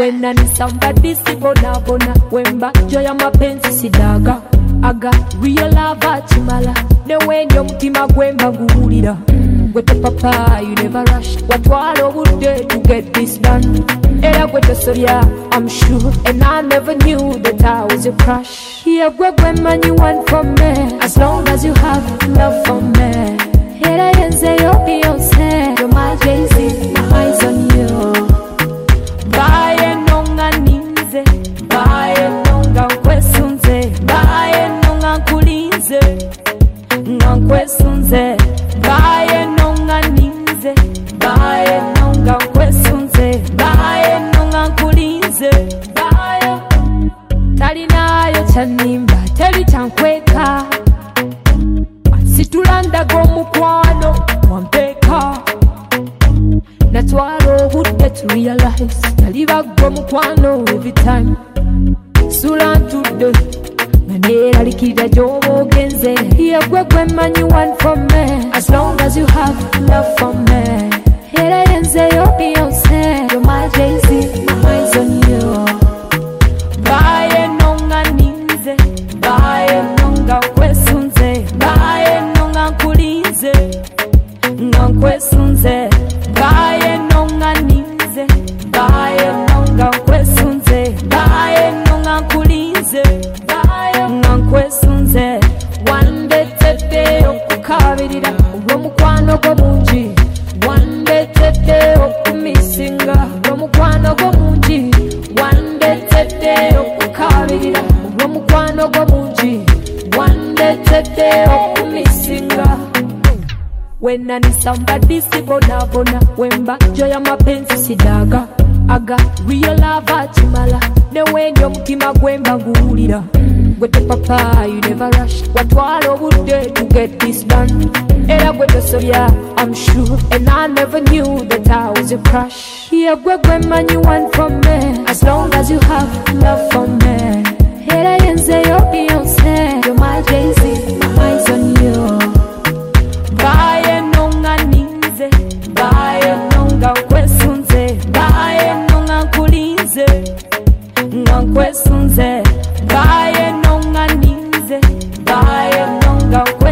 When I need somebody si bona bona, wemba joya mapenzi sidaga. Aga real love achimala, ne wenyo mutima gwemba guhulira. With the papa, you never rush. What all would day to get this done? Era with the soria, I'm sure. And I never knew that I was your crush. Here, when man you want from me, as long as you have love for me. Here I am, say you're Beyonce, you're my Jay-Z, my eyes on you. Bae nonga ninze, bae nonga kwesunze, bae nonga kulinze, kwesunze, bae nonga ninze, bae nonga kwesunze, bae nonga kulinze, bae talinayo chanimba, teli chankweka, situlanda gomukwano, wampeka. That's why I would get to realize I leave a gomukwano every time. Sulan to the manera likida jomo genze. Here when man you want from me, as long as you have love for me. Here I am, say you're Beyonce, you're my Jay-Z, my eyes on you. Bae nonga ninze, bae nonga kwesunze, bae nonga kulinze, kwesunze. Bae nonga ninze, bae nonga kwesunze, bae nonga kulinze, bae kwesunze. Wande tete okukabirira olw'omukwano gwo mungi. Wande tete okumisinga olw'omukwano gwo mungi. Wande tete okukabirira olw'omukwano gwo mungi. Wande tete okumisinga. When I need somebody si bona bona, wemba joya mapenzi sidaga. Aga real love achimala, ne wenyo mutima gwemba guhulira. With the papa, you never rush. What all would day to get this done? Era with the soria, I'm sure. And I never knew that I was your crush. Here when man you want from me, as long as you have love for me. Here I am, say you're Beyonce, you're my Jay-Z, my eyes on you. Bae nonga ninze, bae nonga kwesunze, bae nonga kulinze, kwesunze, bae nonga ninze, bae nonga kwesunze.